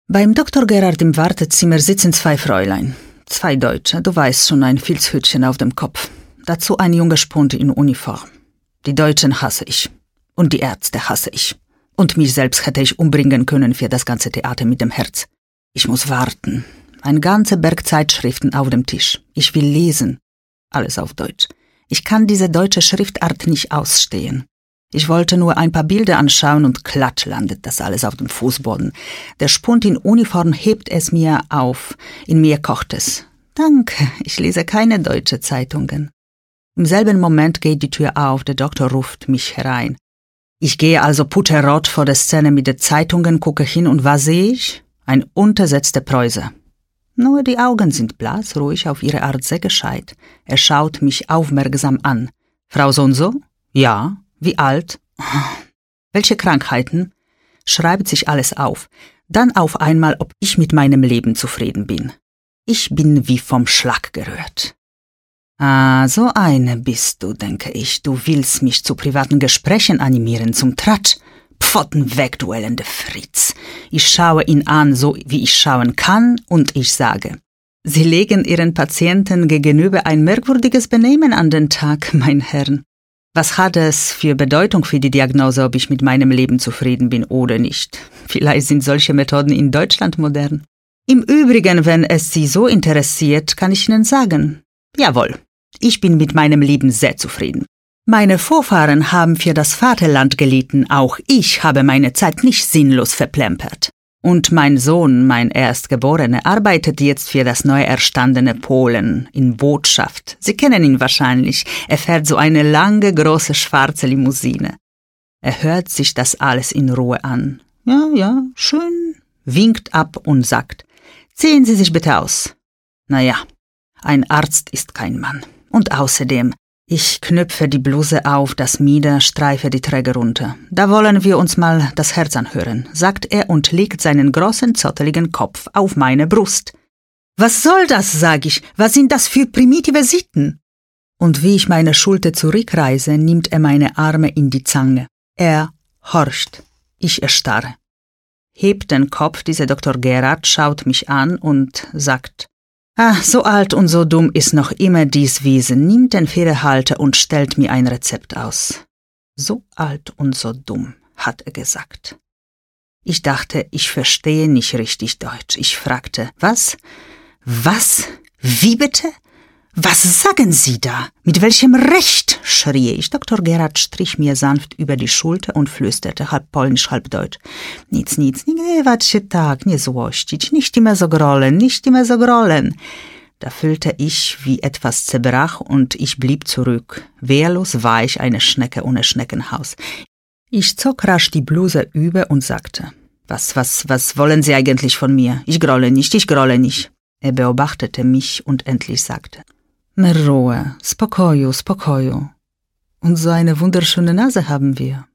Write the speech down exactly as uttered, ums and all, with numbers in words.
Beim Doktor Gerhard im Wartezimmer sitzen zwei Fräulein. Zwei Deutsche, du weißt schon, ein Filzhütchen auf dem Kopf. Dazu ein junger Spund in Uniform. Die Deutschen hasse ich. Und die Ärzte hasse ich. Und mich selbst hätte ich umbringen können für das ganze Theater mit dem Herz. Ich muss warten. Ein ganzer Berg Zeitschriften auf dem Tisch. Ich will lesen. Alles auf Deutsch. Ich kann diese deutsche Schriftart nicht ausstehen. Ich wollte nur ein paar Bilder anschauen und klatsch landet das alles auf dem Fußboden. Der Spund in Uniform hebt es mir auf. In mir kocht es. Danke, ich lese keine deutsche Zeitungen. Im selben Moment geht die Tür auf, der Doktor ruft mich herein. Ich gehe also putterrot vor der Szene mit den Zeitungen, gucke hin und was sehe ich? Ein untersetzter Preuße. Nur die Augen sind blass, ruhig, auf ihre Art sehr gescheit. Er schaut mich aufmerksam an. Frau so und so? Ja. Wie alt? Welche Krankheiten? Schreibt sich alles auf. Dann auf einmal, ob ich mit meinem Leben zufrieden bin. Ich bin wie vom Schlag gerührt. Ah, so eine bist du, denke ich. Du willst mich zu privaten Gesprächen animieren, zum Tratsch. Pfoten weg, du elende Fritz. Ich schaue ihn an, so wie ich schauen kann, und ich sage: Sie legen Ihren Patienten gegenüber ein merkwürdiges Benehmen an den Tag, mein Herr. Was hat es für Bedeutung für die Diagnose, ob ich mit meinem Leben zufrieden bin oder nicht? Vielleicht sind solche Methoden in Deutschland modern. Im Übrigen, wenn es Sie so interessiert, kann ich Ihnen sagen: Jawohl, ich bin mit meinem Leben sehr zufrieden. Meine Vorfahren haben für das Vaterland gelitten, auch ich habe meine Zeit nicht sinnlos verplempert. Und mein Sohn, mein Erstgeborener, arbeitet jetzt für das neu erstandene Polen in Botschaft. Sie kennen ihn wahrscheinlich. Er fährt so eine lange, große, schwarze Limousine. Er hört sich das alles in Ruhe an. Ja, ja, schön, winkt ab und sagt: Ziehen Sie sich bitte aus. Naja, ein Arzt ist kein Mann. Und außerdem, ich knüpfe die Bluse auf, das Mieder, streife die Träger runter. Da wollen wir uns mal das Herz anhören, sagt er und legt seinen großen, zotteligen Kopf auf meine Brust. Was soll das, sag ich, was sind das für primitive Sitten? Und wie ich meine Schulter zurückreiße, nimmt er meine Arme in die Zange. Er horcht, ich erstarre. Hebt den Kopf, dieser Doktor Gerhard schaut mich an und sagt: Ah, so alt und so dumm ist noch immer dies Wesen, nimmt den Federhalter und stellt mir ein Rezept aus. So alt und so dumm, hat er gesagt. Ich dachte, ich verstehe nicht richtig Deutsch. Ich fragte: Was? Was? Wie bitte? Was sagen Sie da? Mit welchem Recht? Schrie ich. Doktor Gerhard strich mir sanft über die Schulter und flüsterte, halb polnisch, halb deutsch: Nic, nic, nie gniewać się tak, nie złościć, nicht immer so grollen, nicht immer so grollen. Da fühlte ich, wie etwas zerbrach und ich blieb zurück. Wehrlos war ich eine Schnecke ohne Schneckenhaus. Ich zog rasch die Bluse über und sagte: Was, was, was wollen Sie eigentlich von mir? Ich grolle nicht, ich grolle nicht. Er beobachtete mich und endlich sagte: Mehr Ruhe, spokoju, spokoju. Und so eine wunderschöne Nase haben wir.